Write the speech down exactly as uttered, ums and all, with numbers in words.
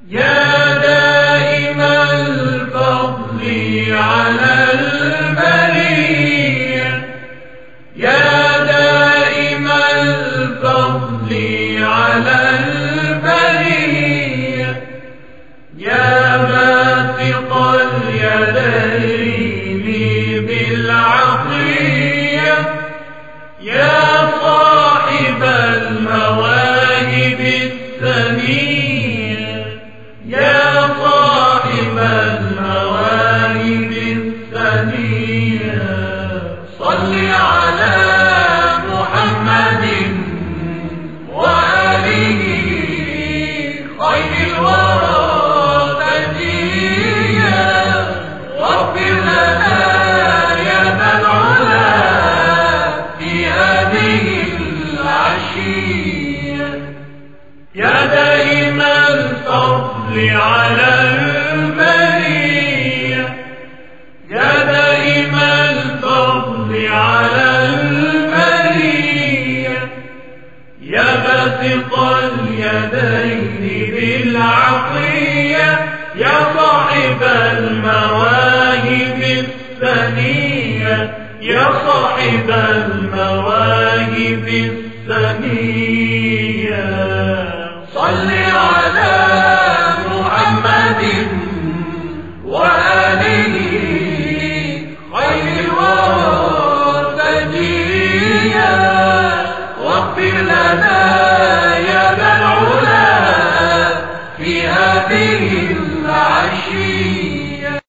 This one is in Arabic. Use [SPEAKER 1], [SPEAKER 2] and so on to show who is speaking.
[SPEAKER 1] يا دائم الفضل على البرية، يا دائم الفضل على البرية، يا باسط اليدين بالعطية، يا صاحب المواهب السنية، يا صاحب المواهب السنية. صل على محمد وآله خير الورى تجيا، واغفر لنا يا ذا العلا في هذه العشية. يا دائم الفضل على البرية، يا دائم الفضل على البرية، يا باسط اليدين بالعطية، يا صاحب المواهب السنية، يا صاحب المواهب السنية. صل